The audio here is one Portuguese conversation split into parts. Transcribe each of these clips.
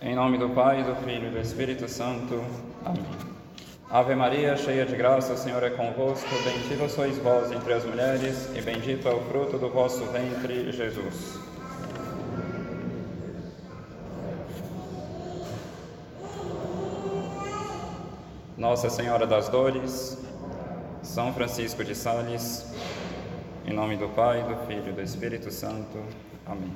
Em nome do Pai, do Filho e do Espírito Santo. Amém. Ave Maria, cheia de graça, o Senhor é convosco. Bendita sois vós entre as mulheres, e bendito é o fruto do vosso ventre, Jesus. Nossa Senhora das Dores, São Francisco de Sales, em nome do Pai, do Filho e do Espírito Santo. Amém.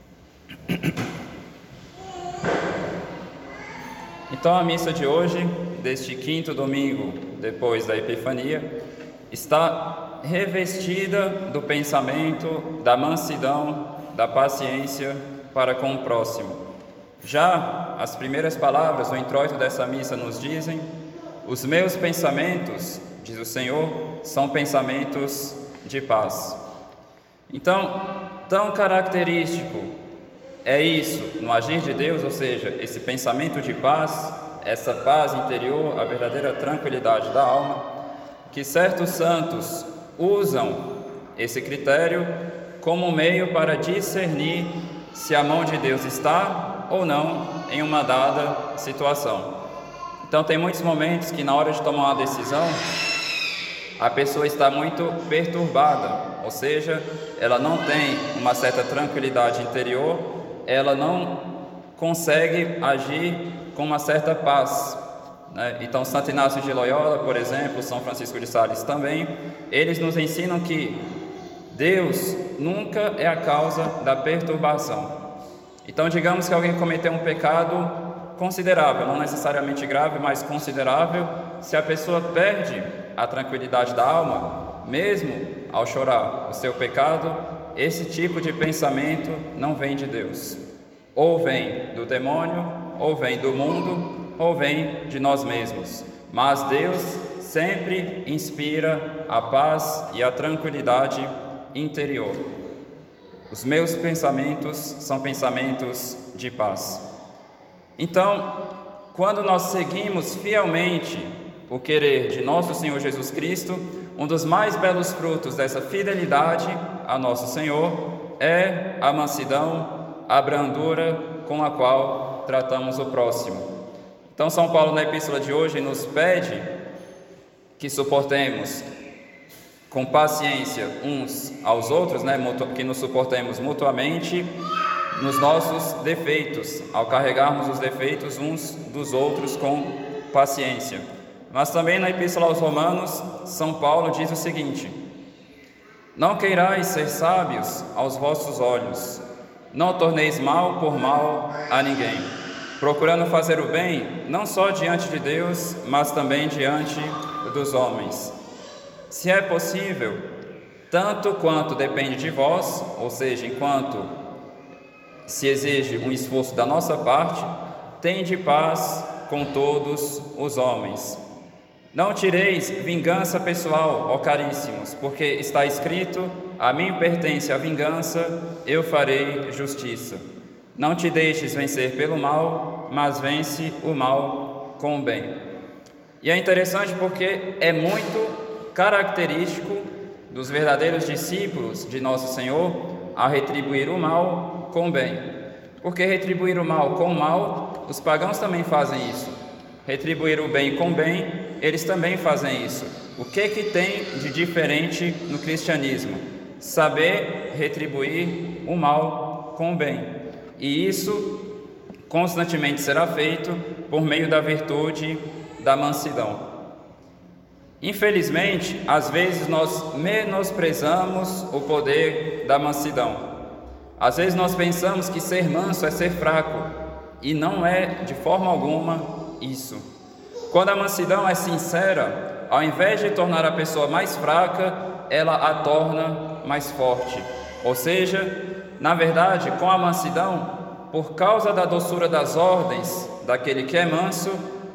Então, a missa de hoje, deste quinto domingo depois da Epifania, está revestida do pensamento, da mansidão, da paciência para com o próximo. Já as primeiras palavras do introito dessa missa nos dizem: os meus pensamentos, diz o Senhor, são pensamentos de paz. Então, tão característico é isso no agir de Deus, ou seja, esse pensamento de paz, essa paz interior, a verdadeira tranquilidade da alma, que certos santos usam esse critério como meio para discernir se a mão de Deus está ou não em uma dada situação. Então, tem muitos momentos que na hora de tomar uma decisão, a pessoa está muito perturbada, ou seja, ela não tem uma certa tranquilidade interior, ela não consegue agir com uma certa paz, né? Então, Santo Inácio de Loyola, por exemplo, São Francisco de Sales também, eles nos ensinam que Deus nunca é a causa da perturbação. Então, digamos que alguém cometeu um pecado considerável, não necessariamente grave, mas considerável. Se a pessoa perde a tranquilidade da alma, mesmo ao chorar o seu pecado, esse tipo de pensamento não vem de Deus. Ou vem do demônio, ou vem do mundo, ou vem de nós mesmos. Mas Deus sempre inspira a paz e a tranquilidade interior. Os meus pensamentos são pensamentos de paz. Então, quando nós seguimos fielmente o querer de nosso Senhor Jesus Cristo, um dos mais belos frutos dessa fidelidade a nosso Senhor é a mansidão, a brandura com a qual tratamos o próximo. Então, São Paulo, na epístola de hoje, nos pede que suportemos com paciência uns aos outros, né? Que nos suportemos mutuamente nos nossos defeitos, ao carregarmos os defeitos uns dos outros com paciência. Mas também na Epístola aos Romanos, São Paulo diz o seguinte: não queirais ser sábios aos vossos olhos, não torneis mal por mal a ninguém, procurando fazer o bem, não só diante de Deus, mas também diante dos homens. Se é possível, tanto quanto depende de vós, ou seja, enquanto se exige um esforço da nossa parte, tende paz com todos os homens. Não tireis vingança pessoal, ó caríssimos, porque está escrito: a mim pertence a vingança, eu farei justiça. Não te deixes vencer pelo mal, mas vence o mal com o bem. E é interessante porque é muito característico dos verdadeiros discípulos de nosso Senhor a retribuir o mal com o bem. Porque retribuir o mal com o mal, os pagãos também fazem isso. Retribuir o bem com o bem, eles também fazem isso. O que tem de diferente no cristianismo? Saber retribuir o mal com o bem. E isso constantemente será feito por meio da virtude da mansidão. Infelizmente, às vezes nós menosprezamos o poder da mansidão. Às vezes nós pensamos que ser manso é ser fraco, e não é de forma alguma isso. Quando a mansidão é sincera, ao invés de tornar a pessoa mais fraca, ela a torna mais forte. Ou seja, na verdade, com a mansidão, por causa da doçura das ordens daquele que é manso,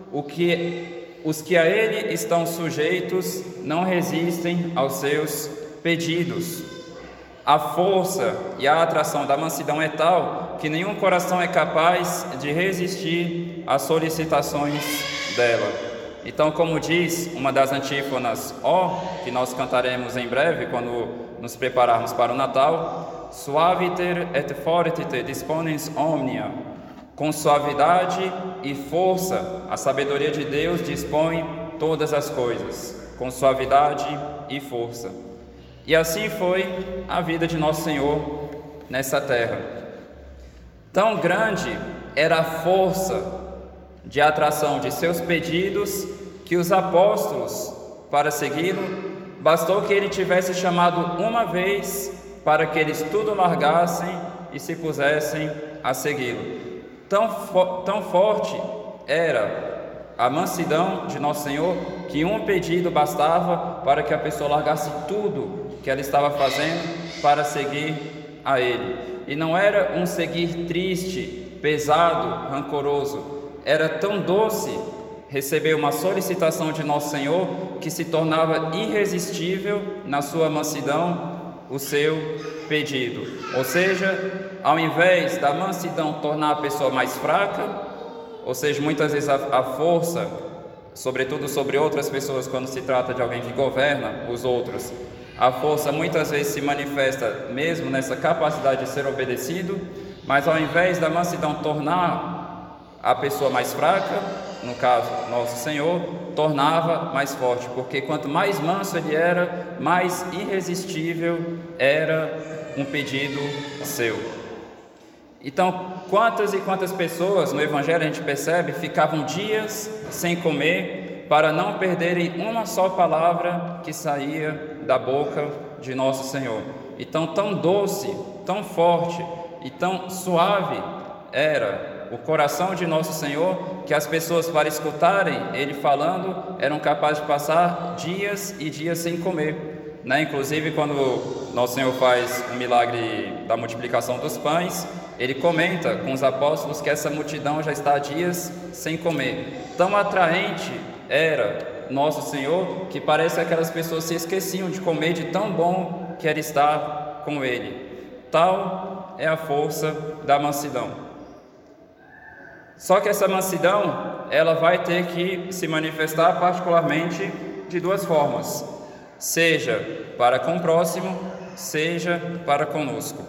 os que a ele estão sujeitos não resistem aos seus pedidos. A força e a atração da mansidão é tal que nenhum coração é capaz de resistir às solicitações dela. Então, como diz uma das antífonas, que nós cantaremos em breve quando nos prepararmos para o Natal: Suaviter et fortiter disponens omnia, Com suavidade e força, a sabedoria de Deus dispõe todas as coisas, com suavidade e força. E assim foi a vida de nosso Senhor nessa terra. Tão grande era a força de atração de seus pedidos que os apóstolos, para segui-lo, bastou que ele tivesse chamado uma vez para que eles tudo largassem e se pusessem a segui-lo. Tão forte era a mansidão de nosso Senhor que um pedido bastava para que a pessoa largasse tudo que ela estava fazendo para seguir a Ele. E não era um seguir triste, pesado, rancoroso. Era tão doce receber uma solicitação de nosso Senhor que se tornava irresistível na sua mansidão o seu pedido. Ou seja, ao invés da mansidão tornar a pessoa mais fraca, ou seja, muitas vezes a força, sobretudo sobre outras pessoas, quando se trata de alguém que governa os outros, a força muitas vezes se manifesta mesmo nessa capacidade de ser obedecido, mas ao invés da mansidão tornar a pessoa mais fraca, no caso, nosso Senhor, tornava mais forte, porque quanto mais manso ele era, mais irresistível era um pedido seu. Então, quantas e quantas pessoas no Evangelho a gente percebe ficavam dias sem comer para não perderem uma só palavra que saía da boca de nosso Senhor. Então, tão doce, tão forte e tão suave era o coração de nosso Senhor, que as pessoas, para escutarem Ele falando, eram capazes de passar dias e dias sem comer, né? Inclusive, quando nosso Senhor faz o milagre da multiplicação dos pães, Ele comenta com os apóstolos que essa multidão já está há dias sem comer. Tão atraente era nosso Senhor, que parece que aquelas pessoas se esqueciam de comer, de tão bom que era estar com Ele. Tal é a força da mansidão. Só que essa mansidão, ela vai ter que se manifestar particularmente de duas formas: seja para com o próximo, seja para conosco.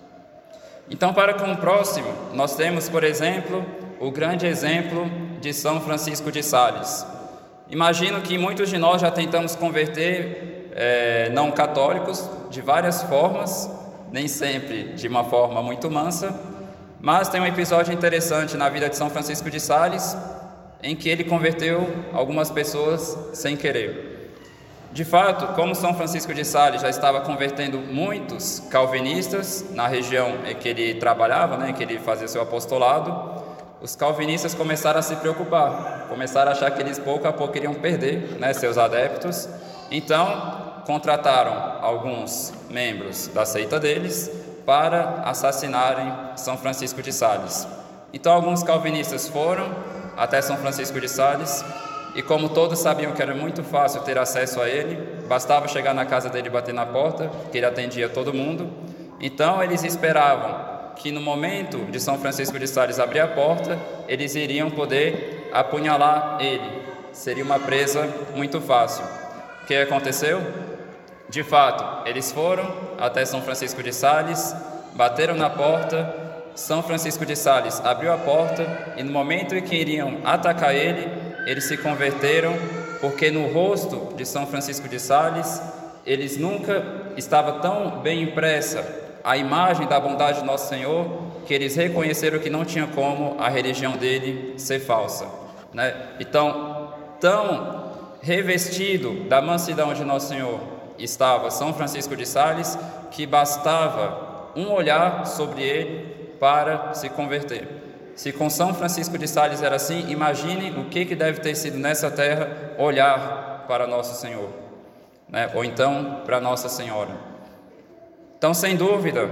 Então, para com o próximo, nós temos, por exemplo, o grande exemplo de São Francisco de Sales. Imagino que muitos de nós já tentamos converter não católicos de várias formas, nem sempre de uma forma muito mansa, mas tem um episódio interessante na vida de São Francisco de Sales, em que ele converteu algumas pessoas sem querer. De fato, como São Francisco de Sales já estava convertendo muitos calvinistas na região em que ele trabalhava, né, em que ele fazia seu apostolado, os calvinistas começaram a se preocupar, começaram a achar que eles pouco a pouco iriam perder, né, seus adeptos. Então, contrataram alguns membros da seita deles para assassinarem São Francisco de Sales. Então, alguns calvinistas foram até São Francisco de Sales e, como todos sabiam que era muito fácil ter acesso a ele, bastava chegar na casa dele e bater na porta, que ele atendia todo mundo. Então, eles esperavam que no momento de São Francisco de Sales abrir a porta, eles iriam poder apunhalar ele. Seria uma presa muito fácil. O que aconteceu? De fato, eles foram até São Francisco de Sales, bateram na porta, São Francisco de Sales abriu a porta e no momento em que iriam atacar ele, eles se converteram, porque no rosto de São Francisco de Sales, eles nunca estava tão bem impressa a imagem da bondade de Nosso Senhor, que eles reconheceram que não tinha como a religião dele ser falsa, né? Então, tão revestido da mansidão de Nosso Senhor estava São Francisco de Sales, que bastava um olhar sobre ele para se converter. Se com São Francisco de Sales era assim, imagine o que deve ter sido nessa terra olhar para Nosso Senhor, né? Ou então para Nossa Senhora. Então, sem dúvida,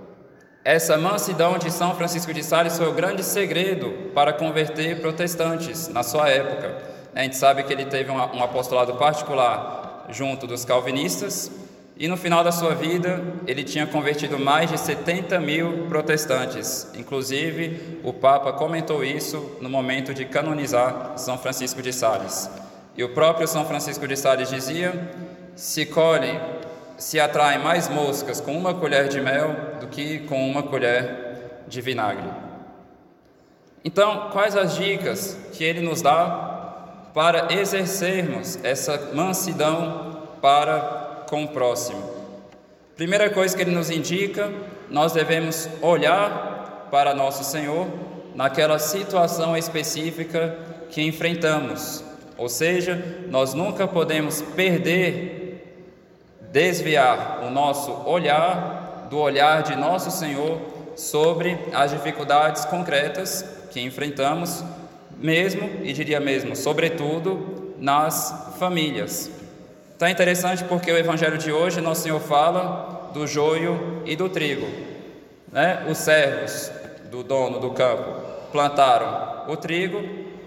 essa mansidão de São Francisco de Sales foi o grande segredo para converter protestantes na sua época. A gente sabe que ele teve um apostolado particular junto dos calvinistas e no final da sua vida ele tinha convertido mais de 70 mil protestantes. Inclusive, o Papa comentou isso no momento de canonizar São Francisco de Sales. E o próprio São Francisco de Sales dizia: se atraem mais moscas com uma colher de mel do que com uma colher de vinagre. Então, quais as dicas que ele nos dá para exercermos essa mansidão para com o próximo? Primeira coisa que ele nos indica, nós devemos olhar para nosso Senhor naquela situação específica que enfrentamos. Ou seja, nós nunca podemos desviar o nosso olhar do olhar de nosso Senhor sobre as dificuldades concretas que enfrentamos, sobretudo nas famílias. Então é interessante porque o Evangelho de hoje, nosso Senhor fala do joio e do trigo, né? Os servos do dono do campo plantaram o trigo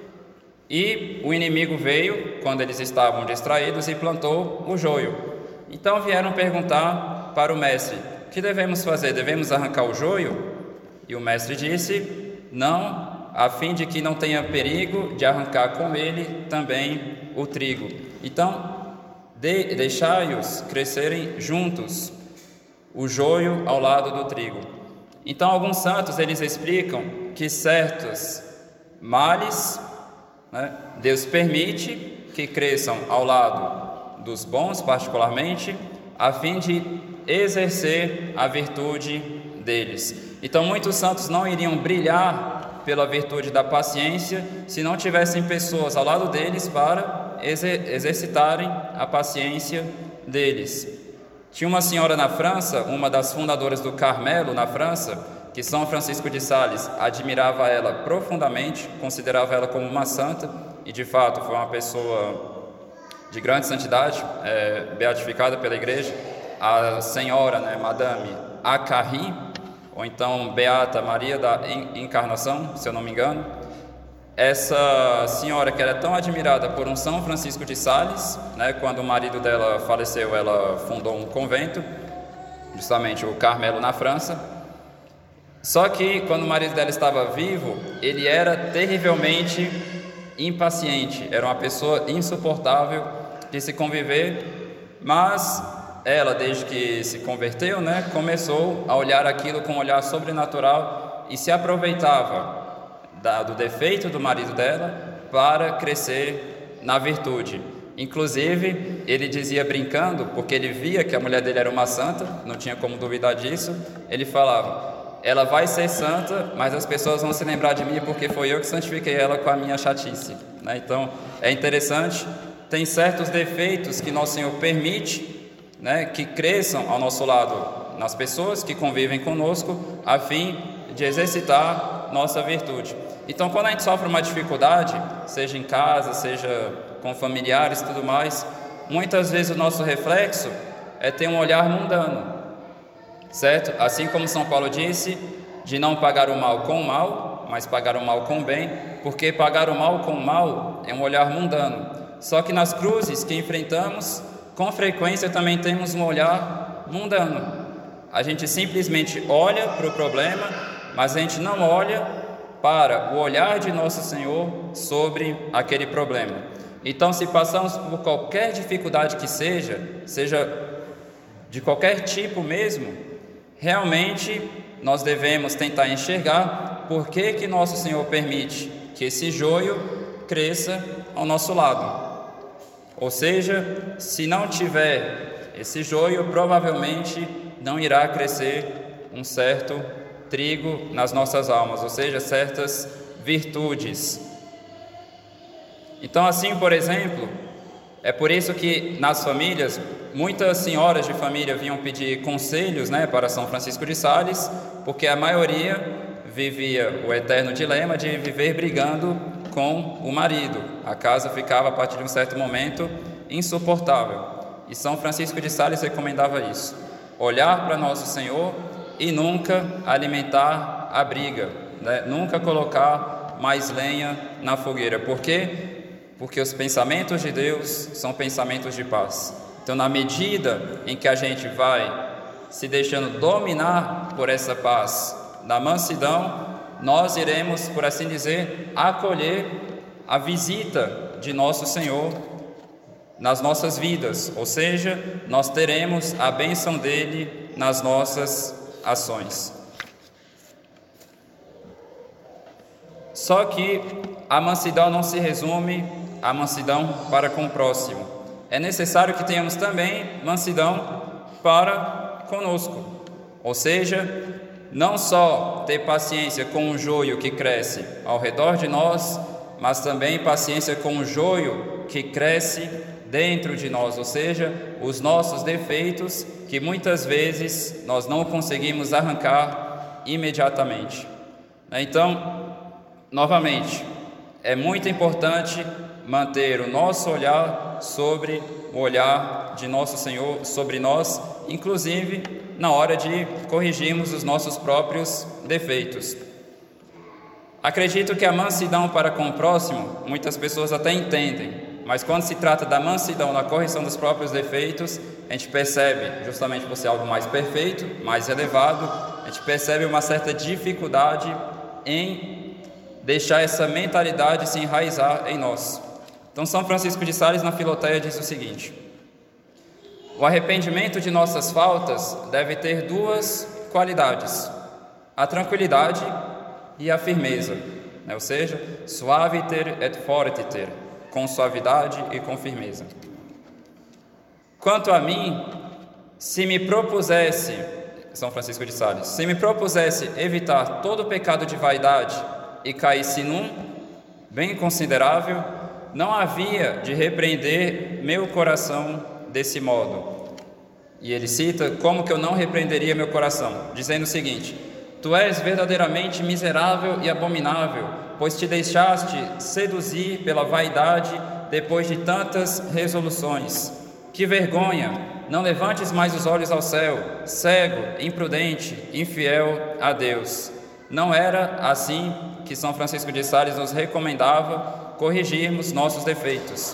e o inimigo veio, quando eles estavam distraídos, e plantou o joio. Então vieram perguntar para o mestre: o que devemos fazer? Devemos arrancar o joio? E o mestre disse: não, a fim de que não tenha perigo de arrancar com ele também o trigo. Então, deixai-os crescerem juntos, o joio ao lado do trigo. Então, alguns santos, eles explicam que certos males, né, Deus permite que cresçam ao lado dos bons, particularmente, a fim de exercer a virtude deles. Então, muitos santos não iriam brilhar pela virtude da paciência se não tivessem pessoas ao lado deles para exercitarem a paciência deles. Tinha uma senhora na França, uma das fundadoras do Carmelo na França, que São Francisco de Sales admirava ela profundamente, considerava ela como uma santa, e de fato foi uma pessoa de grande santidade, beatificada pela igreja, a senhora, Madame Acarri, ou então Beata Maria da Encarnação, se eu não me engano. Essa senhora, que era tão admirada por um São Francisco de Sales, quando o marido dela faleceu, ela fundou um convento, justamente o Carmelo na França. Só que quando o marido dela estava vivo, ele era terrivelmente impaciente, era uma pessoa insuportável de se conviver, mas ela, desde que se converteu, começou a olhar aquilo com um olhar sobrenatural e se aproveitava do defeito do marido dela para crescer na virtude. Inclusive, ele dizia brincando, porque ele via que a mulher dele era uma santa, não tinha como duvidar disso, ele falava: ela vai ser santa, mas as pessoas vão se lembrar de mim porque foi eu que santifiquei ela com a minha chatice. Então, é interessante, tem certos defeitos que nosso Senhor permite, que cresçam ao nosso lado nas pessoas que convivem conosco, a fim de exercitar nossa virtude. Então, quando a gente sofre uma dificuldade, seja em casa, seja com familiares e tudo mais, muitas vezes o nosso reflexo é ter um olhar mundano, certo? Assim como São Paulo disse, de não pagar o mal com o mal, mas pagar o mal com o bem, porque pagar o mal com o mal é um olhar mundano. Só que nas cruzes que enfrentamos, com frequência também temos um olhar mundano. A gente simplesmente olha para o problema, mas a gente não olha para o olhar de nosso Senhor sobre aquele problema. Então, se passamos por qualquer dificuldade que seja de qualquer tipo mesmo, realmente nós devemos tentar enxergar por que nosso Senhor permite que esse joio cresça ao nosso lado. Ou seja, se não tiver esse joio, provavelmente não irá crescer um certo trigo nas nossas almas, ou seja, certas virtudes. Então, assim, por exemplo, é por isso que nas famílias, muitas senhoras de família vinham pedir conselhos, para São Francisco de Sales, porque a maioria vivia o eterno dilema de viver brigando com o marido. A casa ficava, a partir de um certo momento, insuportável. E São Francisco de Sales recomendava isso: olhar para nosso Senhor e nunca alimentar a briga, nunca colocar mais lenha na fogueira. Por quê? Porque os pensamentos de Deus são pensamentos de paz. Então, na medida em que a gente vai se deixando dominar por essa paz da mansidão, nós iremos, por assim dizer, acolher a visita de nosso Senhor nas nossas vidas, ou seja, nós teremos a bênção dele nas nossas ações. Só que a mansidão não se resume à mansidão para com o próximo. É necessário que tenhamos também mansidão para conosco. Ou seja, não só ter paciência com o joio que cresce ao redor de nós, mas também paciência com o joio que cresce dentro de nós, ou seja, os nossos defeitos que muitas vezes nós não conseguimos arrancar imediatamente. Então, novamente, é muito importante manter o nosso olhar sobre o olhar de nosso Senhor sobre nós, inclusive na hora de corrigirmos os nossos próprios defeitos. Acredito que a mansidão para com o próximo, muitas pessoas até entendem, mas quando se trata da mansidão na correção dos próprios defeitos, a gente percebe, justamente por ser algo mais perfeito, mais elevado, a gente percebe uma certa dificuldade em deixar essa mentalidade se enraizar em nós. Então, São Francisco de Sales, na Filoteia, diz o seguinte: o arrependimento de nossas faltas deve ter duas qualidades: a tranquilidade e a firmeza, ou seja, suaviter et fortiter, com suavidade e com firmeza. Quanto a mim, se me propusesse, São Francisco de Sales, se me propusesse evitar todo o pecado de vaidade e caísse num bem considerável, não havia de repreender meu coração desse modo. E ele cita como que eu não repreenderia meu coração, dizendo o seguinte: tu és verdadeiramente miserável e abominável, pois te deixaste seduzir pela vaidade depois de tantas resoluções. Que vergonha! Não levantes mais os olhos ao céu, cego, imprudente, infiel a Deus. Não era assim que São Francisco de Sales nos recomendava corrigirmos nossos defeitos.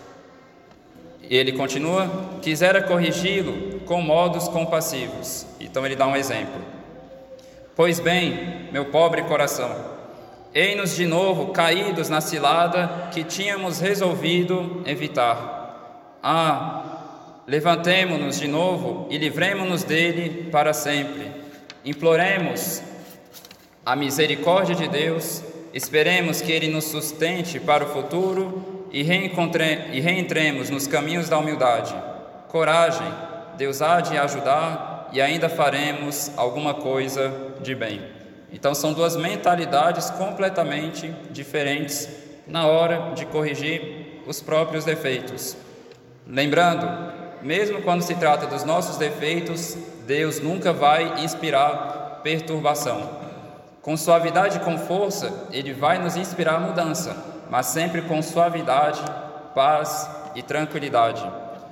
E ele continua: quisera corrigi-lo com modos compassivos. Então ele dá um exemplo: pois bem, meu pobre coração, ei-nos de novo caídos na cilada que tínhamos resolvido evitar. Levantemo-nos de novo e livremo-nos dele para sempre. Imploremos a misericórdia de Deus, esperemos que ele nos sustente para o futuro e reentremos nos caminhos da humildade. Coragem, Deus há de ajudar e ainda faremos alguma coisa de bem. Então são duas mentalidades completamente diferentes na hora de corrigir os próprios defeitos. Lembrando, mesmo quando se trata dos nossos defeitos, Deus nunca vai inspirar perturbação. Com suavidade e com força, Ele vai nos inspirar a mudança, mas sempre com suavidade, paz e tranquilidade.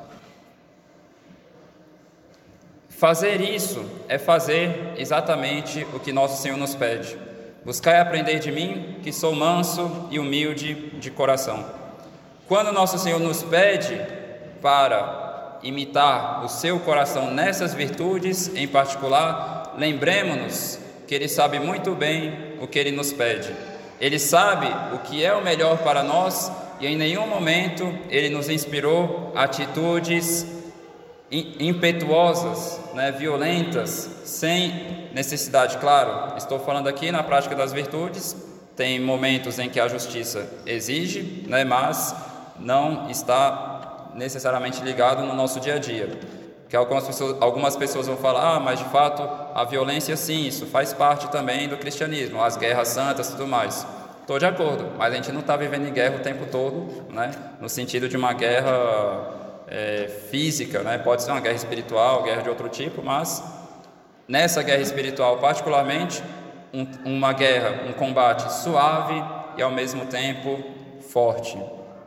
Fazer isso é fazer exatamente o que nosso Senhor nos pede. Buscai aprender de mim, que sou manso e humilde de coração. Quando nosso Senhor nos pede para imitar o seu coração nessas virtudes em particular, lembremos-nos que Ele sabe muito bem o que Ele nos pede. Ele sabe o que é o melhor para nós e em nenhum momento Ele nos inspirou atitudes impetuosas, violentas, sem necessidade. Claro, estou falando aqui na prática das virtudes, tem momentos em que a justiça exige, mas não está necessariamente ligado no nosso dia a dia. Que algumas pessoas vão falar, mas de fato a violência sim, isso faz parte também do cristianismo, as guerras santas e tudo mais. Estou de acordo, mas a gente não está vivendo em guerra o tempo todo, no sentido de uma guerra física, pode ser uma guerra espiritual, guerra de outro tipo, mas nessa guerra espiritual particularmente, uma guerra, um combate suave e ao mesmo tempo forte.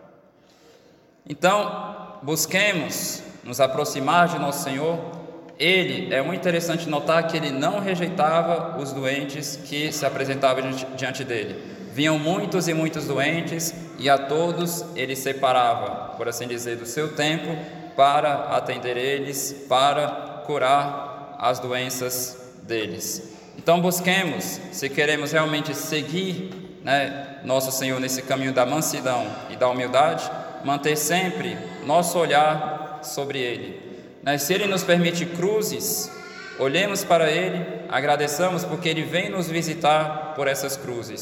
Então, busquemos nos aproximar de nosso Senhor. É muito interessante notar que Ele não rejeitava os doentes que se apresentavam diante dele. Vinham muitos e muitos doentes e a todos Ele separava, por assim dizer, do seu tempo para atender eles, para curar as doenças deles. Então busquemos, se queremos realmente seguir nosso Senhor nesse caminho da mansidão e da humildade, manter sempre nosso olhar sobre Ele. Se Ele nos permite cruzes, olhemos para Ele, agradeçamos porque Ele vem nos visitar por essas cruzes.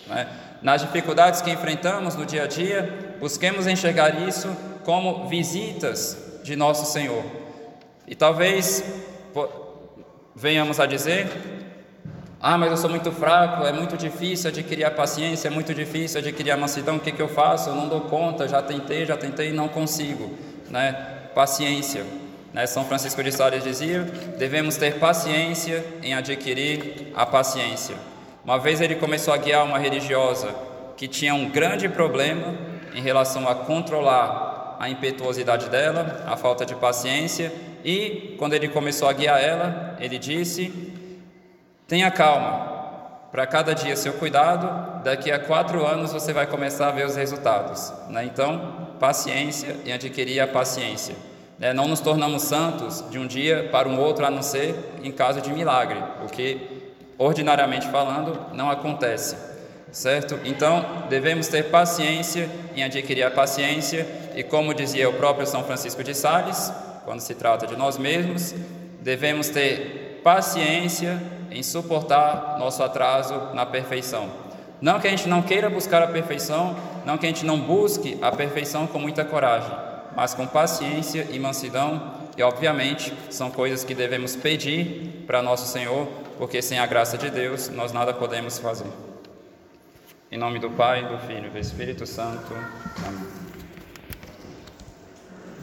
né? Nas dificuldades que enfrentamos no dia a dia, busquemos enxergar isso como visitas de nosso Senhor. E talvez venhamos a dizer: mas eu sou muito fraco, é muito difícil adquirir a paciência, é muito difícil adquirir a mansidão, o que eu faço? Eu não dou conta, já tentei e não consigo, né? Paciência, né? São Francisco de Sales dizia: devemos ter paciência em adquirir a paciência. Uma vez ele começou a guiar uma religiosa que tinha um grande problema em relação a controlar a impetuosidade dela, a falta de paciência, e quando ele começou a guiar ela, ele disse: tenha calma, para cada dia seu cuidado, daqui a 4 anos você vai começar a ver os resultados, né? Então, paciência em adquirir a paciência, né? Não nos tornamos santos de um dia para um outro, a não ser em caso de milagre, o que, ordinariamente falando, não acontece, certo? Então, devemos ter paciência em adquirir a paciência, e como dizia o próprio São Francisco de Sales, quando se trata de nós mesmos, devemos ter paciência em suportar nosso atraso na perfeição. Não que a gente não queira buscar a perfeição, não que a gente não busque a perfeição com muita coragem, mas com paciência e mansidão, e obviamente são coisas que devemos pedir para nosso Senhor, porque sem a graça de Deus nós nada podemos fazer. Em nome do Pai, do Filho e do Espírito Santo. Amém.